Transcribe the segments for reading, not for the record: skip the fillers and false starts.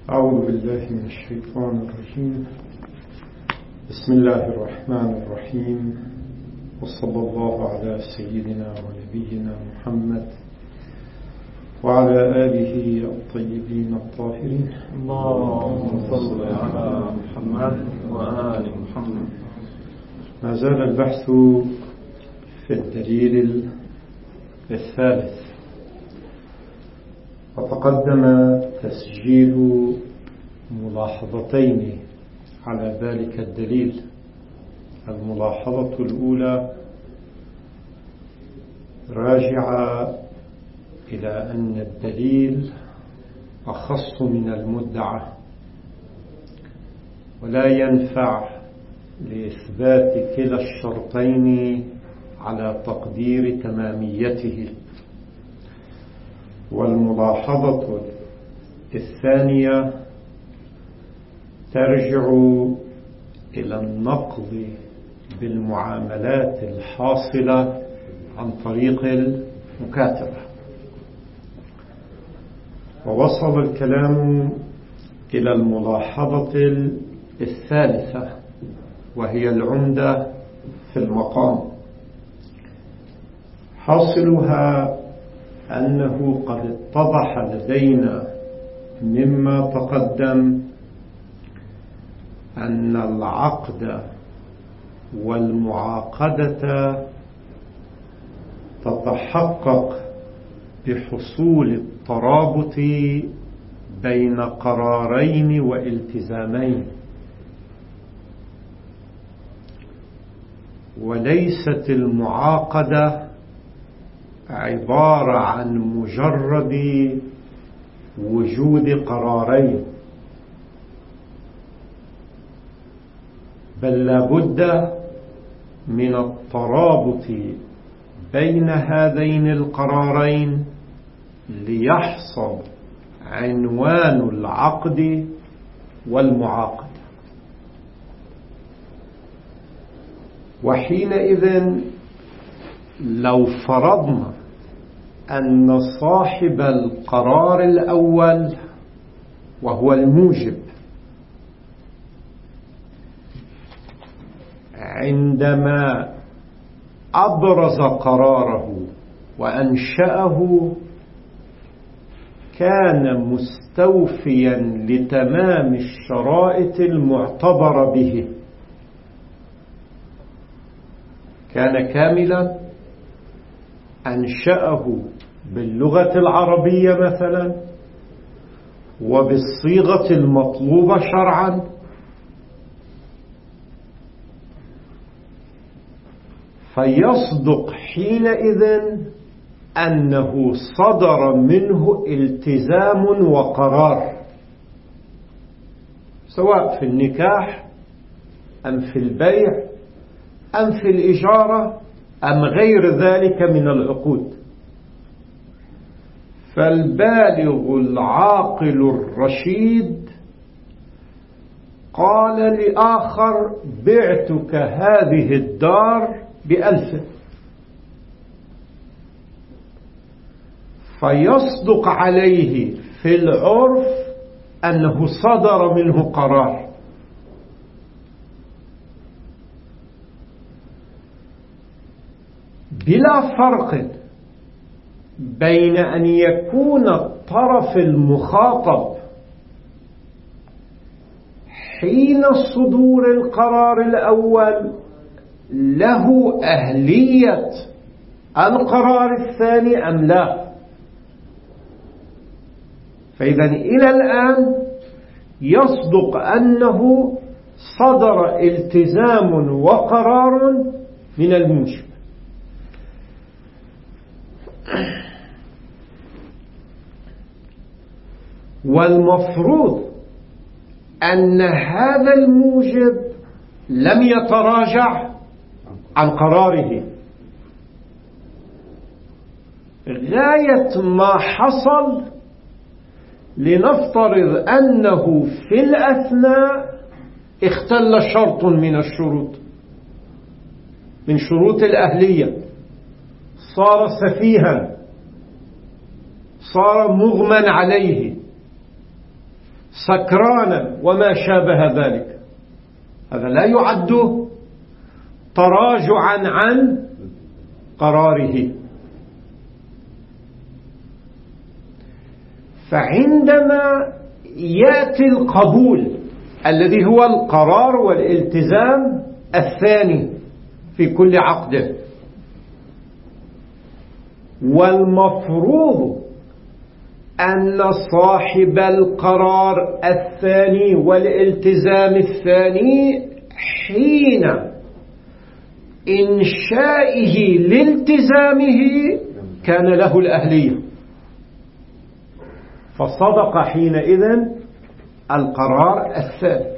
أعوذ بالله من الشيطان الرجيم. بسم الله الرحمن الرحيم، وصلى الله على سيدنا ونبينا محمد وعلى آله الطيبين الطاهرين. اللهم صل على محمد وآل محمد. ما زال البحث في الدليل الثالث، وتقدم تسجيل ملاحظتين على ذلك الدليل. الملاحظة الأولى راجعة إلى أن الدليل أخص من المدعى، ولا ينفع لإثبات كلا الشرطين على تقدير تماميته. والملاحظة الثانية ترجع إلى النقض بالمعاملات الحاصلة عن طريق المكاتبة. ووصل الكلام إلى الملاحظة الثالثة، وهي العمدة في المقام. حاصلها أنه قد اتضح لدينا مما تقدم أن العقد والمعاقدة تتحقق بحصول الترابط بين قرارين والتزامين، وليست المعاقدة عبارة عن مجرد وجود قرارين، بل لابد من الترابط بين هذين القرارين ليحصل عنوان العقد والمعاقدة. وحينئذ لو فرضنا أن صاحب القرار الأول وهو الموجب عندما أبرز قراره وأنشأه كان مستوفيا لتمام الشرائط المعتبر به، كان كاملا، أنشأه باللغة العربية مثلا وبالصيغة المطلوبة شرعا، فيصدق حينئذ أنه صدر منه التزام وقرار، سواء في النكاح أم في البيع أم في الإجارة أم غير ذلك من العقود. فالبالغ العاقل الرشيد قال لآخر: بعتك هذه الدار ب1000، فيصدق عليه في العرف أنه صدر منه قرار. بلا فرق بين أن يكون الطرف المخاطب حين صدور القرار الأول له أهلية القرار الثاني أم لا. فإذا إلى الآن يصدق أنه صدر التزام وقرار من الموجب. والمفروض أن هذا الموجب لم يتراجع عن قراره. غاية ما حصل لنفترض أنه في الأثناء اختل شرط من الشروط من شروط الأهلية، صار سفيها، صار مغمى عليه، سكرانا وما شابه ذلك، هذا لا يعد تراجعا عن قراره. فعندما يأتي القبول الذي هو القرار والالتزام الثاني في كل عقد، والمفروض أن صاحب القرار الثاني والالتزام الثاني حين إنشائه لالتزامه كان له الأهلية، فصدق حينئذ القرار الثاني.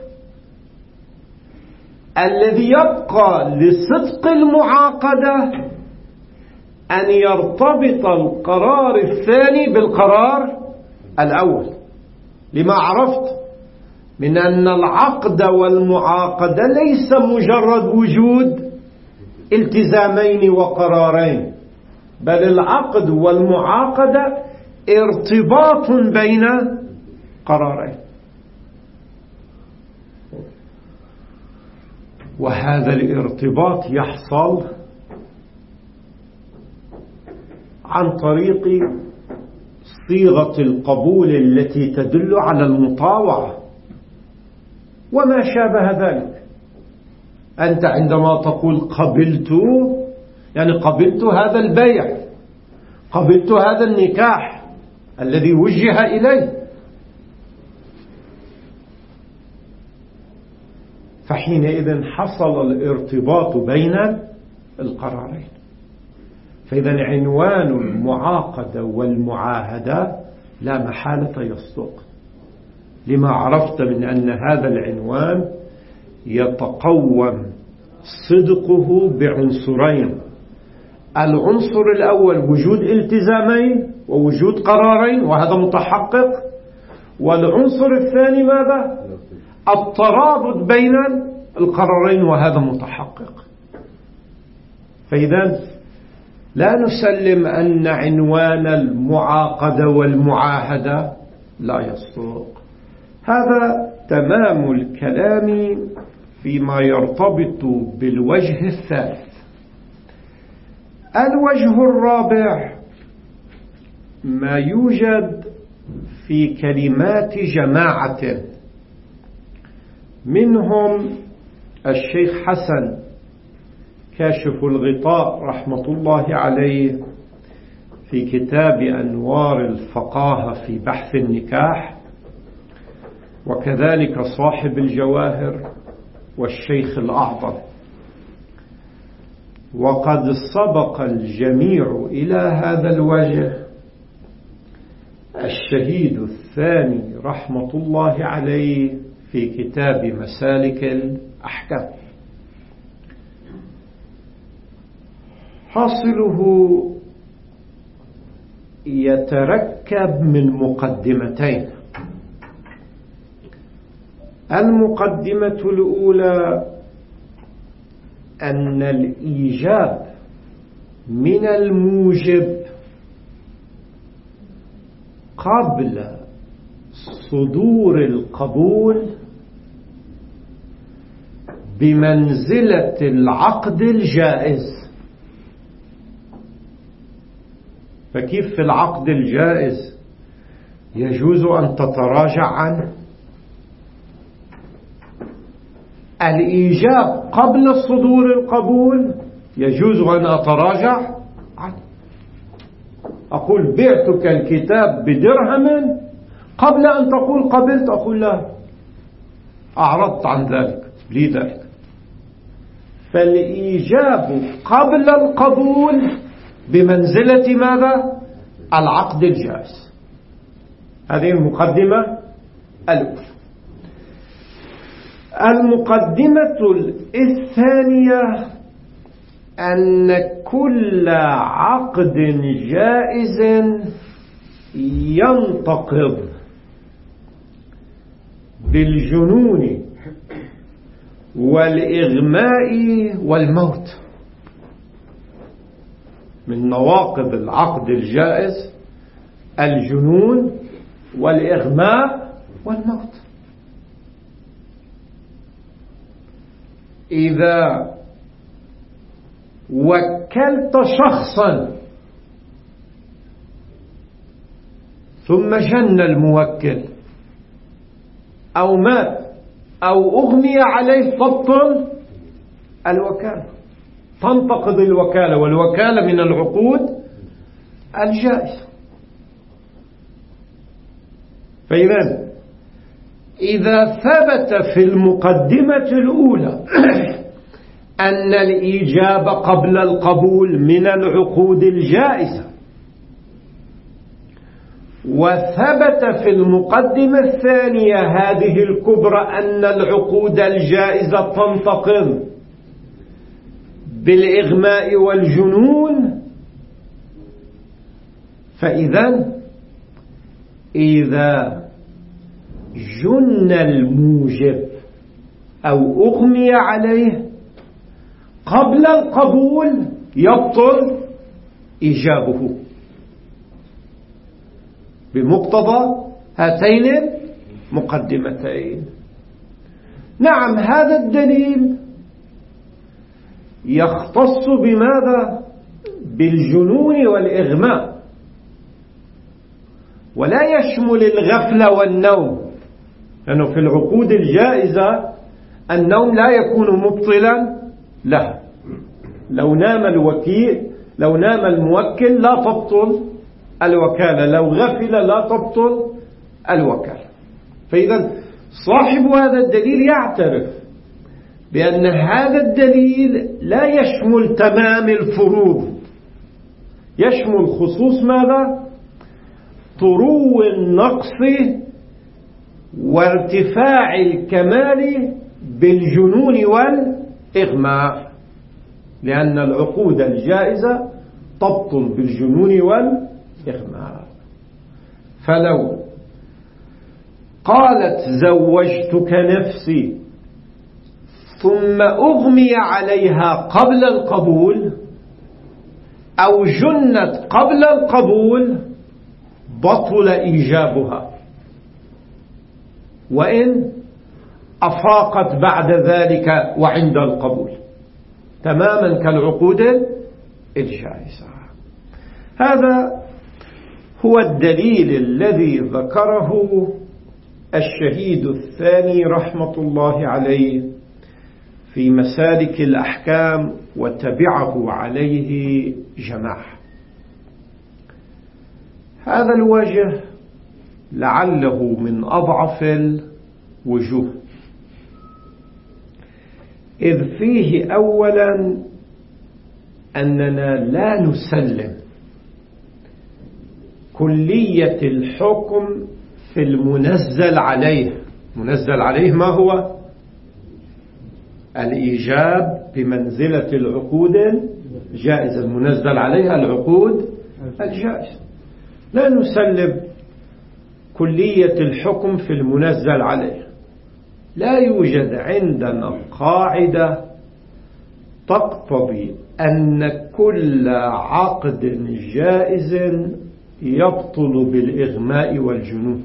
الذي يبقى لصدق المعاقدة أن يرتبط القرار الثاني بالقرار الأول، لما عرفت من أن العقد والمعاقدة ليس مجرد وجود التزامين وقرارين، بل العقد والمعاقدة ارتباط بين قرارين. وهذا الارتباط يحصل عن طريق صيغة القبول التي تدل على المطاوعة وما شابه ذلك. أنت عندما تقول قبلت، يعني قبلت هذا البيع، قبلت هذا النكاح الذي وجه إليه، فحينئذ حصل الارتباط بين القرارين. فإذا عنوان المعاقدة والمعاهدة لا محالة يصدق، لما عرفت من أن هذا العنوان يتقوم صدقه بعنصرين: العنصر الأول وجود التزامين ووجود قرارين وهذا متحقق، والعنصر الثاني ماذا؟ الترابط بين القرارين وهذا متحقق. فإذا لا نسلم أن عنوان المعاقدة والمعاهدة لا يصدق. هذا تمام الكلام فيما يرتبط بالوجه الثالث. الوجه الرابع ما يوجد في كلمات جماعة منهم الشيخ حسن كاشف الغطاء رحمة الله عليه في كتاب أنوار الفقاهة في بحث النكاح، وكذلك صاحب الجواهر والشيخ الأعظم. وقد سبق الجميع إلى هذا الوجه الشهيد الثاني رحمة الله عليه في كتاب مسالك الأحكام. حاصله يتركب من مقدمتين. المقدمة الأولى أن الإيجاب من الموجب قبل صدور القبول بمنزلة العقد الجائز. فكيف في العقد الجائز يجوز أن تتراجع عنه؟ الإيجاب قبل صدور القبول يجوز أن أتراجع عنه. أقول بعتك الكتاب بدرهم، قبل أن تقول قبلت أقول لا، أعرضت عن ذلك لي ذلك. فالإيجاب قبل القبول بمنزلة ماذا؟ العقد الجائز. هذه المقدمة الأولى. المقدمة الثانية أن كل عقد جائز ينتقض بالجنون والإغماء والموت. من نواقض العقد الجائز الجنون والإغماء والموت. إذا وكلت شخصا ثم جن الموكل أو مات أو أغمي عليه تبطل الوكالة، تنتقض الوكالة، والوكالة من العقود الجائزة. فإذا إذا ثبت في المقدمة الأولى أن الإيجاب قبل القبول من العقود الجائزة، وثبت في المقدمة الثانية هذه الكبرى أن العقود الجائزة تنتقض بالإغماء والجنون، فإذا إذا جن الموجب أو أغمي عليه قبل القبول يبطل إيجابه بمقتضى هاتين المقدمتين. نعم، هذا الدليل يختص بماذا؟ بالجنون والإغماء، ولا يشمل الغفلة والنوم، لأنه في العقود الجائزة النوم لا يكون مبطلا له. لو نام الموكل لا تبطل الوكالة، لو غفل لا تبطل الوكالة. فإذا صاحب هذا الدليل يعترف بأن هذا الدليل لا يشمل تمام الفروض، يشمل خصوص ماذا؟ طرو النقص وارتفاع الكمال بالجنون والإغماء، لأن العقود الجائزة تبطل بالجنون والإغماء. فلو قالت زوجتك نفسي ثم أغمي عليها قبل القبول أو جنت قبل القبول بطل إيجابها، وإن أفاقت بعد ذلك وعند القبول، تماما كالعقود الجائزة. هذا هو الدليل الذي ذكره الشهيد الثاني رحمة الله عليه في مسالك الأحكام، وتبعه عليه جماعة. هذا الوجه لعله من أضعف الوجوه، إذ فيه أولا أننا لا نسلم كلية الحكم في المنزل عليه. منزل عليه ما هو؟ الإيجاب بمنزلة العقود الجائزة، المنزل عليها العقود الجائزة. لا نسلم كلية الحكم في المنزل عليه. لا يوجد عندنا قاعدة تقتضي أن كل عقد جائز يبطل بالإغماء والجنون.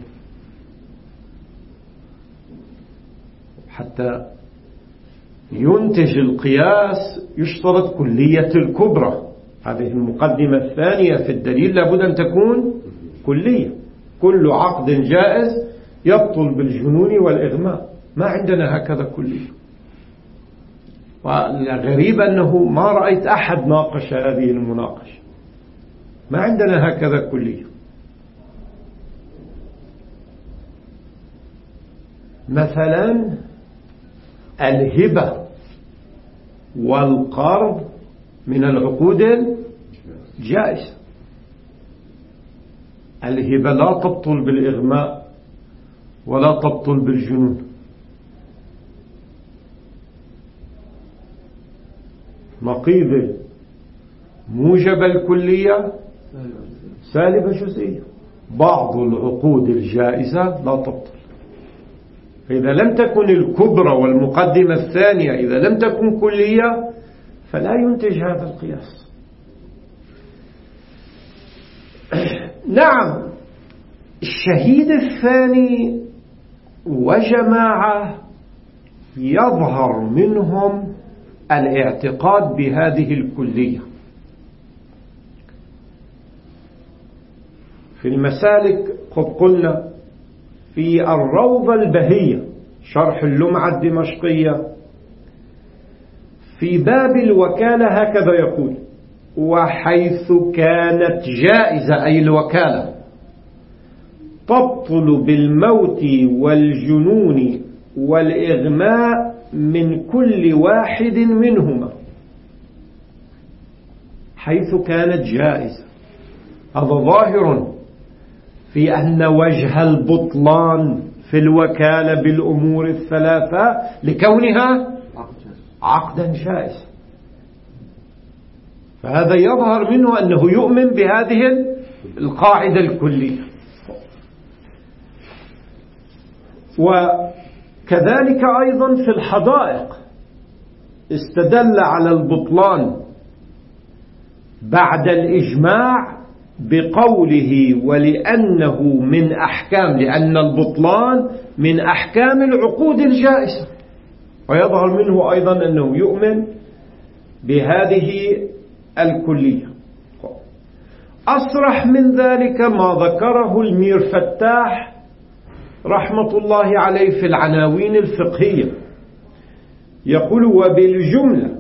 حتى ينتج القياس يشترط كلية الكبرى. هذه المقدمة الثانية في الدليل لابد أن تكون كلية. كل عقد جائز يبطل بالجنون والإغماء. ما عندنا هكذا كلية. والغريب أنه ما رأيت أحد ناقش هذه المناقشة. ما عندنا هكذا كلية. مثلا الهبة والقرض من العقود الجائزة. الهبة لا تبطل بالإغماء ولا تبطل بالجنون. نقيض موجب الكلية سالب جزئية. بعض العقود الجائزة لا تبطل. فإذا لم تكن الكبرى والمقدمة الثانية إذا لم تكن كلية فلا ينتج هذا القياس. نعم، الشهيد الثاني وجماعة يظهر منهم الاعتقاد بهذه الكلية. في المسالك قد قلنا في الروضة البهية شرح اللمعة الدمشقية في باب الوكالة هكذا يقول: وحيث كانت جائزة أي الوكالة تبطل بالموت والجنون والإغماء من كل واحد منهما. حيث كانت جائزة، هذا ظاهر في أن وجه البطلان في الوكالة بالأمور الثلاثة لكونها عقدا جائز، فهذا يظهر منه أنه يؤمن بهذه القاعدة الكلية. وكذلك أيضا في الحدائق استدل على البطلان بعد الإجماع بقوله: ولأنه من أحكام، لأن البطلان من أحكام العقود الجائزة. ويظهر منه أيضا أنه يؤمن بهذه الكلية. أصرح من ذلك ما ذكره المير فتاح رحمة الله عليه في العناوين الفقهية، يقول: وبالجملة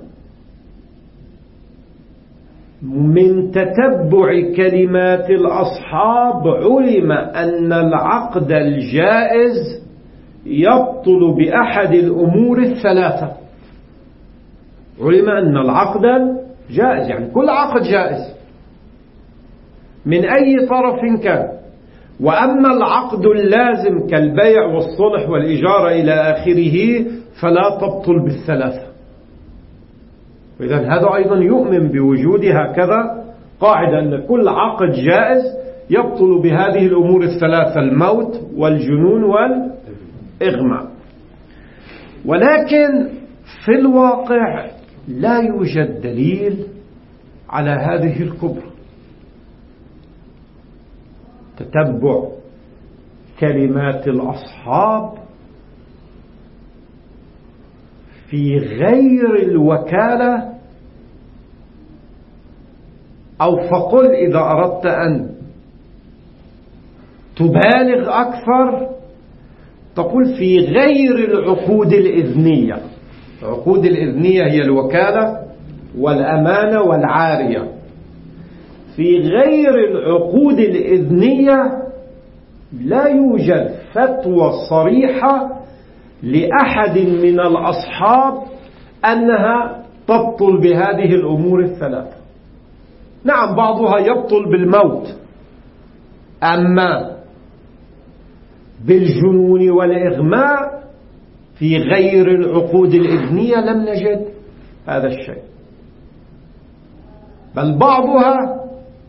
من تتبع كلمات الأصحاب علم أن العقد الجائز يبطل بأحد الأمور الثلاثة. علم أن العقد جائز، يعني كل عقد جائز من أي طرف كان. وأما العقد اللازم كالبيع والصلح والإجارة إلى آخره فلا تبطل بالثلاثة. إذن هذا أيضا يؤمن بوجود هكذا قاعدة أن كل عقد جائز يبطل بهذه الأمور الثلاثة: الموت والجنون والإغماء. ولكن في الواقع لا يوجد دليل على هذه الكبرى. تتبع كلمات الأصحاب في غير الوكالة، أو فقل إذا أردت أن تبالغ أكثر تقول في غير العقود الإذنية. العقود الإذنية هي الوكالة والأمانة والعارية. في غير العقود الإذنية لا يوجد فتوى صريحة لأحد من الأصحاب أنها تبطل بهذه الأمور الثلاثة. نعم بعضها يبطل بالموت، أما بالجنون والإغماء في غير العقود الإذنية لم نجد هذا الشيء، بل بعضها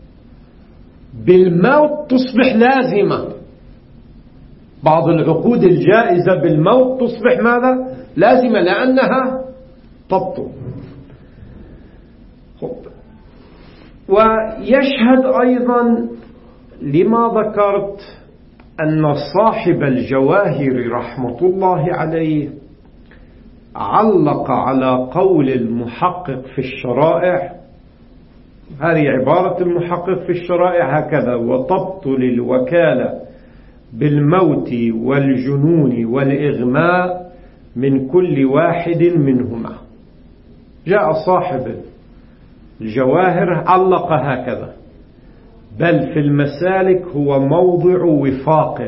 بالموت تصبح لازمة. بعض العقود الجائزة بالموت تصبح ماذا؟ لازمة، لأنها تبطل. ويشهد أيضا لما ذكرت أن صاحب الجواهر رحمة الله عليه علق على قول المحقق في الشرائع. هذه عبارة المحقق في الشرائع هكذا: وتبطل الوكالة بالموت والجنون والإغماء من كل واحد منهما. جاء صاحب الجواهر علق هكذا: بل في المسالك هو موضع وفاق،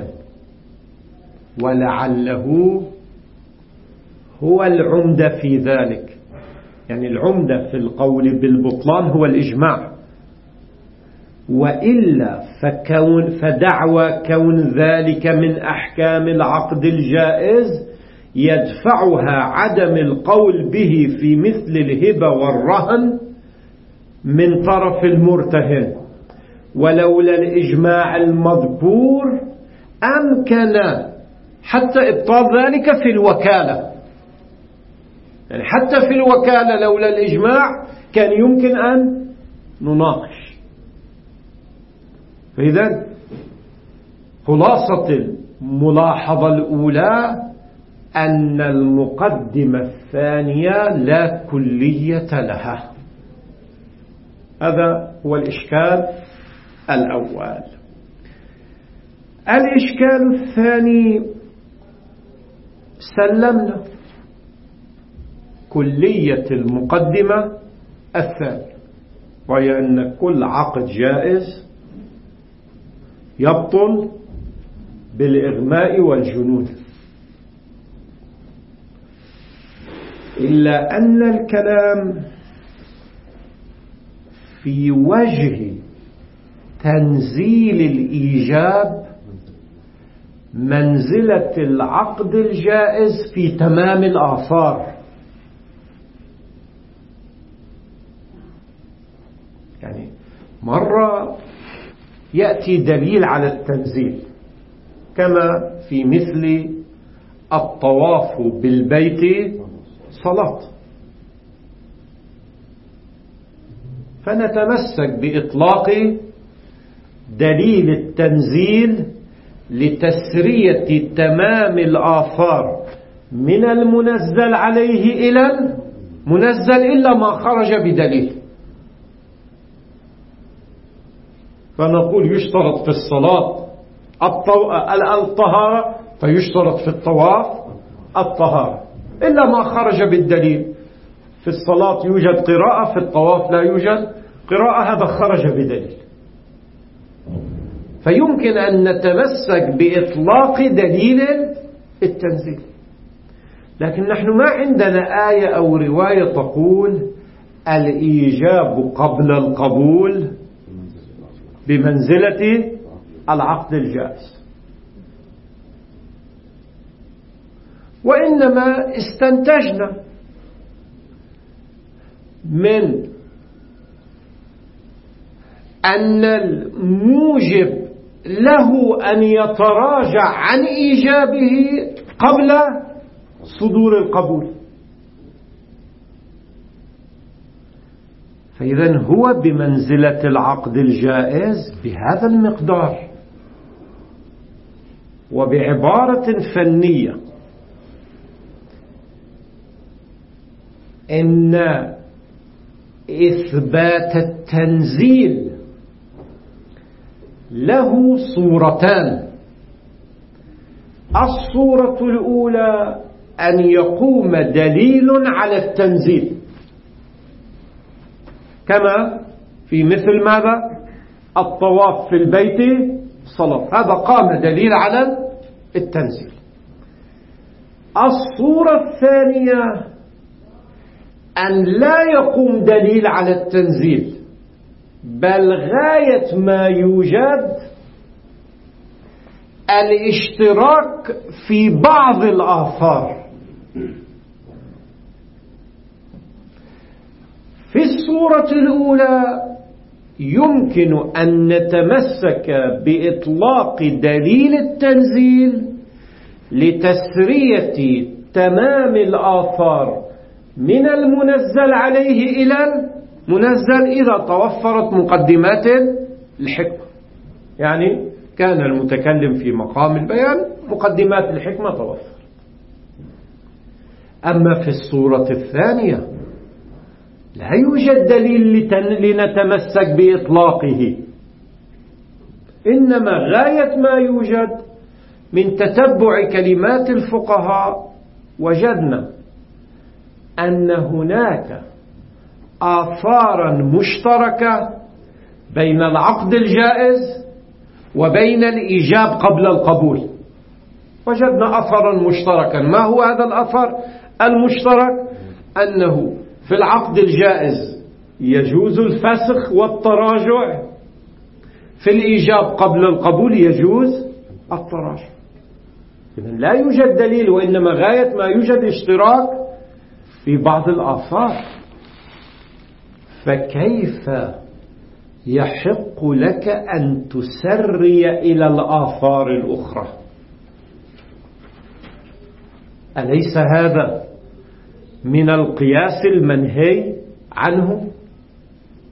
ولعله هو العمدة في ذلك. يعني العمدة في القول بالبطلان هو الإجماع، وإلا فدعوى كون ذلك من أحكام العقد الجائز يدفعها عدم القول به في مثل الهبة والرهن من طرف المرتهن. ولولا الإجماع المذكور أمكن حتى إبطال ذلك في الوكالة. يعني حتى في الوكالة لولا الإجماع كان يمكن أن نناقش. فإذا خلاصة الملاحظة الأولى أن المقدمة الثانية لا كلية لها. هذا هو الإشكال الأول. الإشكال الثاني: سلمنا كلية المقدمة الثانية، وهي أن كل عقد جائز يبطل بالإغماء والجنون، إلا أن الكلام في وجه تنزيل الإيجاب منزلة العقد الجائز في تمام الآثار. يعني مرة يأتي دليل على التنزيل، كما في مثل الطواف بالبيت صلاة، فنتمسك بإطلاق دليل التنزيل لتسرية تمام الآثار من المنزل عليه إلى المنزل، إلا ما خرج بدليل. فنقول يشترط في الصلاة الطهارة، فيشترط في الطواف الطهارة، إلا ما خرج بالدليل. في الصلاة يوجد قراءة، في الطواف لا يوجد قراءة، هذا خرج بدليل. فيمكن أن نتمسك بإطلاق دليل التنزيل، لكن نحن ما عندنا آية أو رواية تقول الإيجاب قبل القبول بمنزلة العقد الجائز، وإنما استنتجنا من أن الموجب له أن يتراجع عن إيجابه قبل صدور القبول، فإذن هو بمنزلة العقد الجائز بهذا المقدار. وبعبارة فنية، إن إثبات التنزيل له صورتان: الصورة الأولى أن يقوم دليل على التنزيل، كما في مثل ماذا؟ الطواف في البيت صلاة، هذا قام دليل على التنزيل. الصورة الثانية أن لا يقوم دليل على التنزيل، بل غاية ما يوجد الاشتراك في بعض الآثار. في الصورة الأولى يمكن أن نتمسك بإطلاق دليل التنزيل لتسرية تمام الآثار من المنزل عليه إلى المنزل إذا توفرت مقدمات الحكمة. يعني كان المتكلم في مقام البيان، مقدمات الحكمة توفر. أما في الصورة الثانية لا يوجد دليل لنتمسك بإطلاقه، إنما غاية ما يوجد من تتبع كلمات الفقهاء وجدنا أن هناك آثارا مشتركة بين العقد الجائز وبين الإيجاب قبل القبول. وجدنا أثرا مشتركا. ما هو هذا الأثر المشترك؟ أنه في العقد الجائز يجوز الفسخ والتراجع، في الإيجاب قبل القبول يجوز التراجع. إذن لا يوجد دليل، وإنما غاية ما يوجد اشتراك في بعض الآثار. فكيف يحق لك أن تسري إلى الآثار الأخرى؟ أليس هذا من القياس المنهي عنه؟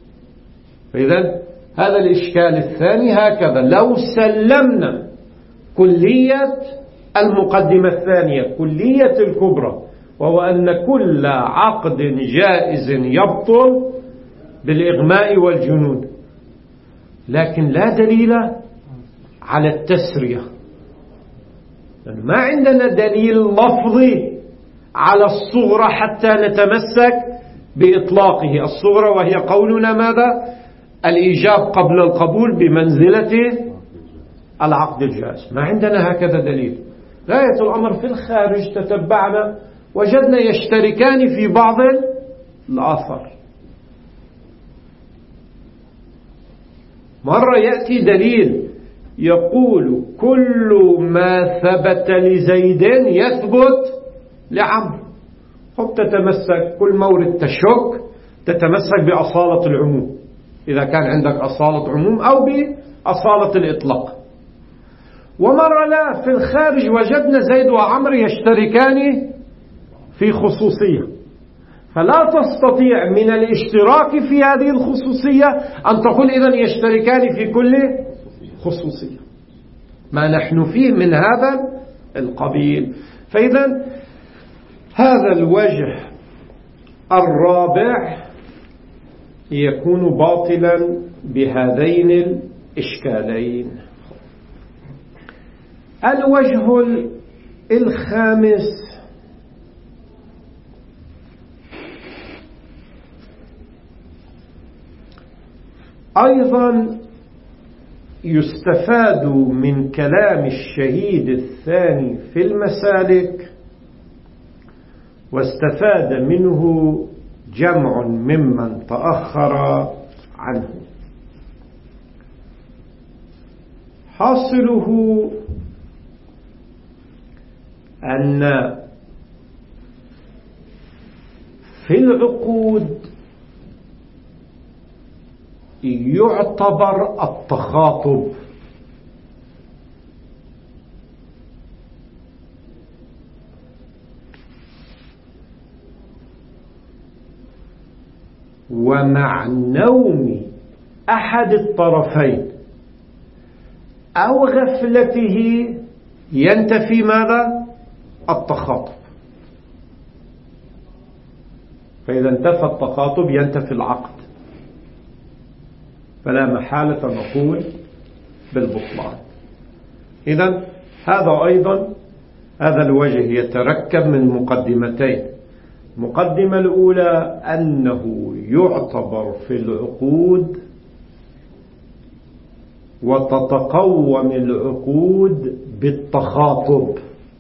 فإذا هذا الإشكال الثاني هكذا: لو سلمنا كلية المقدمة الثانية، كلية الكبرى، وهو أن كل عقد جائز يبطل بالإغماء والجنون، لكن لا دليل على التسرية. ما عندنا دليل لفظي على الصغرى حتى نتمسك بإطلاقه. الصغرى وهي قولنا ماذا؟ الإيجاب قبل القبول بمنزلة العقد الجائز. ما عندنا هكذا دليل. غاية الأمر في الخارج تتبعنا وجدنا يشتركان في بعض الآثار. مرة يأتي دليل يقول كل ما ثبت لزيد يثبت لعمرو، هم تتمسك كل مورد تشك تتمسك بأصالة العموم، إذا كان عندك أصالة عموم أو بأصالة الإطلاق. ومرة لا، في الخارج وجدنا زيد وعمرو يشتركان في خصوصية، فلا تستطيع من الاشتراك في هذه الخصوصية أن تقول إذن يشتركان في كل خصوصية. ما نحن فيه من هذا القبيل. فإذا هذا الوجه الرابع يكون باطلا بهذين الإشكالين. الوجه الخامس أيضا يستفاد من كلام الشهيد الثاني في المسالك، واستفاد منه جمع ممن تأخر عنه. حاصله أن في العقود يعتبر التخاطب ومع نوم أحد الطرفين أو غفلته ينتفي ماذا؟ التخاطب. فإذا انتفى التخاطب ينتفي العقد، فلا محالة نقول بالبطلان. إذن هذا أيضا هذا الوجه يتركب من مقدمتين. المقدمة الأولى أنه يعتبر في العقود وتتقوم العقود بالتخاطب.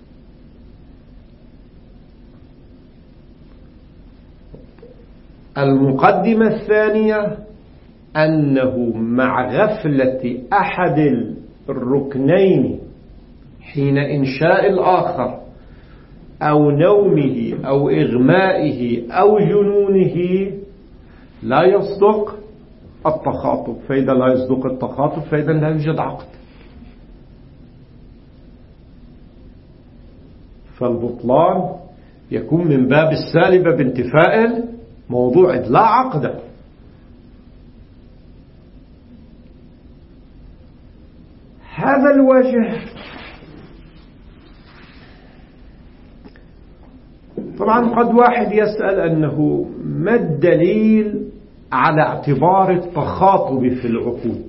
المقدمة الثانية أنه مع غفلة أحد الركنين حين إنشاء الآخر أو نومه أو إغمائه أو جنونه لا يصدق التخاطب. فإذا لا يصدق التخاطب فإذا لا يوجد عقد. فالبطلان يكون من باب السالبة بانتفاء الموضوع، لا عقد. هذا الوجه طبعا قد واحد يسأل أنه ما الدليل على اعتبار التخاطب في العقود؟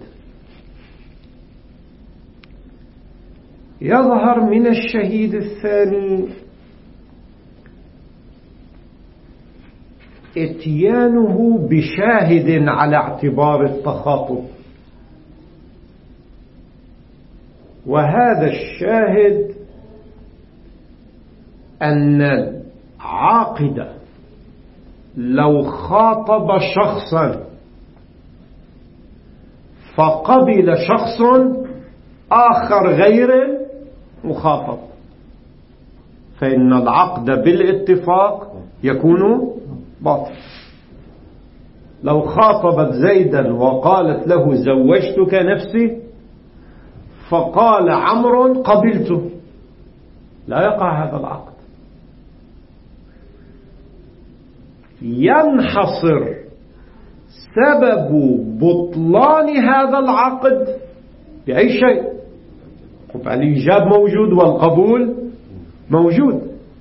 يظهر من الشهيد الثاني اتيانه بشاهد على اعتبار التخاطب، وهذا الشاهد أن العاقد لو خاطب شخصا فقبل شخص آخر غير مخاطب فإن العقد بالاتفاق يكون باطل. لو خاطبت زيدا وقالت له زوجتك نفسي فقال عمرو قبلته، لا يقع هذا العقد. ينحصر سبب بطلان هذا العقد بأي شيء؟ الإيجاب موجود والقبول موجود،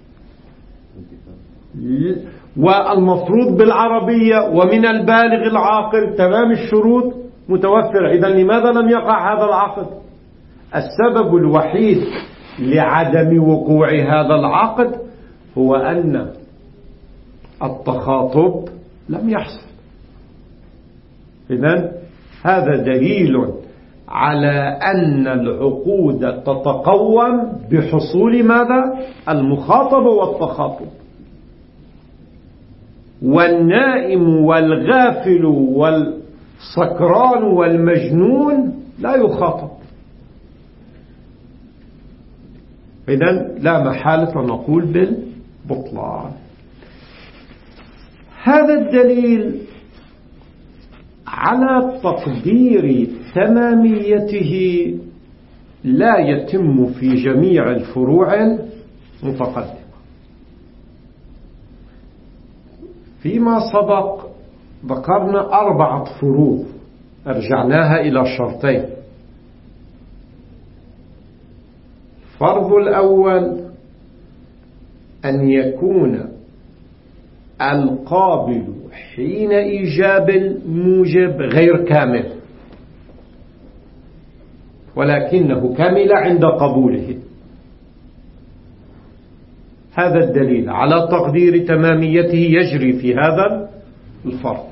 والمفروض بالعربية ومن البالغ العاقل تمام الشروط متوفرة. إذن لماذا لم يقع هذا العقد؟ السبب الوحيد لعدم وقوع هذا العقد هو أن التخاطب لم يحصل. إذن هذا دليل على أن العقود تتقوم بحصول ماذا؟ المخاطبة والتخاطب. والنائم والغافل والسكران والمجنون لا يخاطب. إذن لا محالة نقول بالبطلان. هذا الدليل على تقدير تماميته لا يتم في جميع الفروع المتقدمة. فيما سبق ذكرنا 4 فروض أرجعناها إلى شرطين. الفرض الأول أن يكون القابل حين إيجاب الموجب غير كامل، ولكنه كامل عند قبوله. هذا الدليل على تقدير تماميته يجري في هذا الفرض.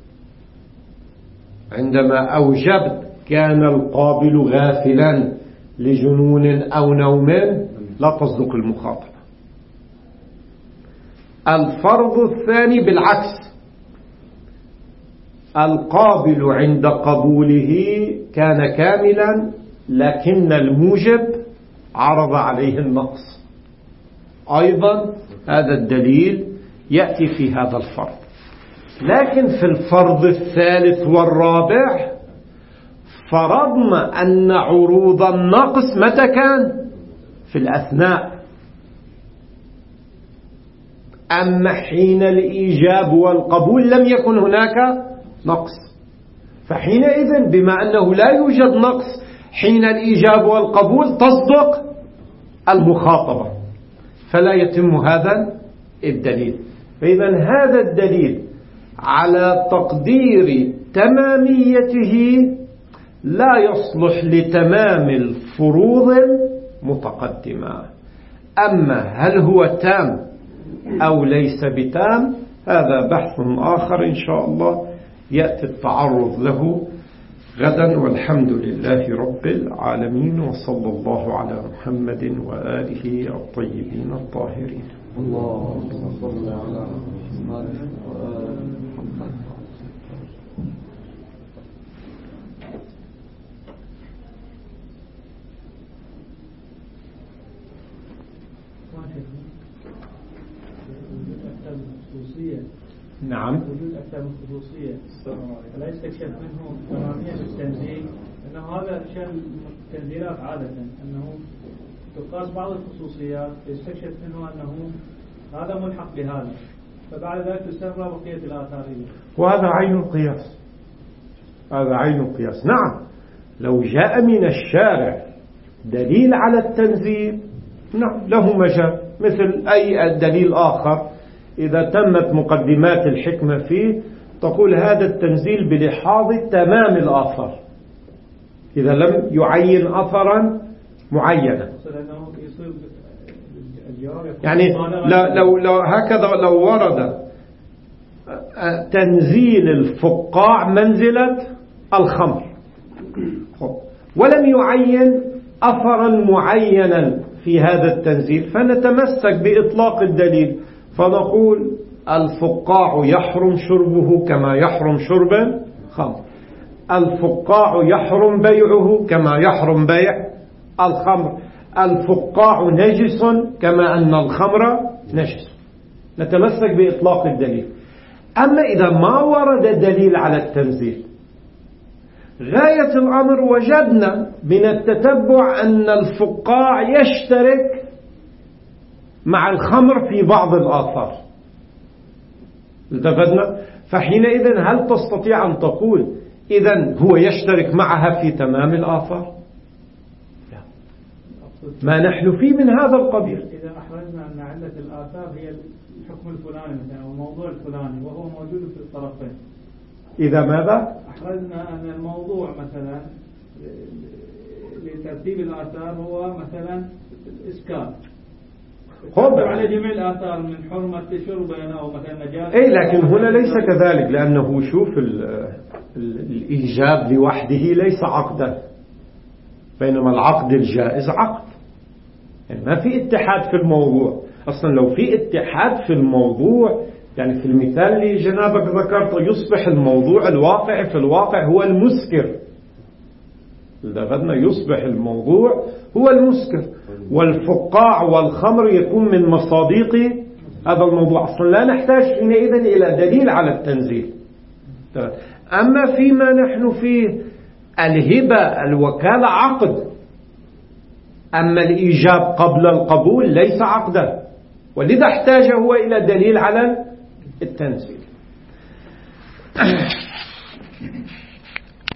عندما أوجبت كان القابل غافلا لجنون أو نوم لا تصدق المخاطبة. الفرض الثاني بالعكس، القابل عند قبوله كان كاملا لكن الموجب عرض عليه النقص. أيضا هذا الدليل يأتي في هذا الفرض. لكن في الفرض الثالث والرابع فرضنا أن عروض النقص متى كان؟ في الأثناء. أما حين الإيجاب والقبول لم يكن هناك نقص، فحينئذ بما أنه لا يوجد نقص حين الإيجاب والقبول تصدق المخاطبة، فلا يتم هذا الدليل. فإذا هذا الدليل على تقدير تماميته لا يصلح لتمام الفروض المتقدمة. أما هل هو تام أو ليس بتام هذا بحث آخر إن شاء الله يأتي التعرض له غدا. والحمد لله رب العالمين، وصلى الله على محمد وآله الطيبين الطاهرين. اللهم صل على محمد وآل محمد. نعم. وجود أكثر من خصوصية فلا يستكشف منه تمامية التنزيل، أنه هذا شأن التنزيلات عادة أنه تقاس بعض الخصوصيات يستكشف منه أنه هذا ملحق بهذا، فبعد ذلك تستمر بقية الآثار. وهذا عين القياس، هذا عين القياس. نعم، لو جاء من الشارع دليل على التنزيل نعم له مجال، مثل أي دليل آخر إذا تمت مقدمات الحكمة فيه تقول هذا التنزيل بلحاظ تمام الآثار إذا لم يعين أثرا معينا. يعني لو هكذا لو ورد تنزيل الفقاع منزلة الخمر ولم يعين أثرا معينا في هذا التنزيل فنتمسك بإطلاق الدليل فنقول الفقاع يحرم شربه كما يحرم شرب الخمر، الفقاع يحرم بيعه كما يحرم بيع الخمر، الفقاع نجس كما أن الخمر نجس. نتمسك بإطلاق الدليل. أما إذا ما ورد دليل على التنزيل غاية الأمر وجدنا من التتبع أن الفقاع يشترك مع الخمر في بعض الآثار، التفتنا، فحينئذ هل تستطيع أن تقول إذن هو يشترك معها في تمام الآثار؟ لا. ما نحن فيه من هذا القبيل. إذا أحرزنا أن علة الآثار هي الحكم الفلاني مثلا أو الموضوع الفلاني وهو موجود في الطرفين، إذا ماذا؟ أحرزنا أن الموضوع مثلا لترتيب الآثار هو مثلا الإسكار على جميع الآثار من حرمة شربنا أو مثلا نجاسة. أي لكن هنا ليس كذلك، لأنه شوف الإيجاب لوحده ليس عقدا، بينما العقد الجائز عقد، يعني ما في اتحاد في الموضوع. أصلا لو في اتحاد في الموضوع، يعني في المثال اللي جنابك ذكرته يصبح الموضوع الواقع في الواقع هو المسكر. إذا أخذنا يصبح الموضوع هو المسكر، والفقاع والخمر يكون من مصادق هذا الموضوع. أصلا لا نحتاج حينئذ إلى دليل على التنزيل. أما فيما نحن فيه الهبة الوكالة عقد، أما الإيجاب قبل القبول ليس عقدا، ولذا احتاج هو إلى دليل على التنزيل.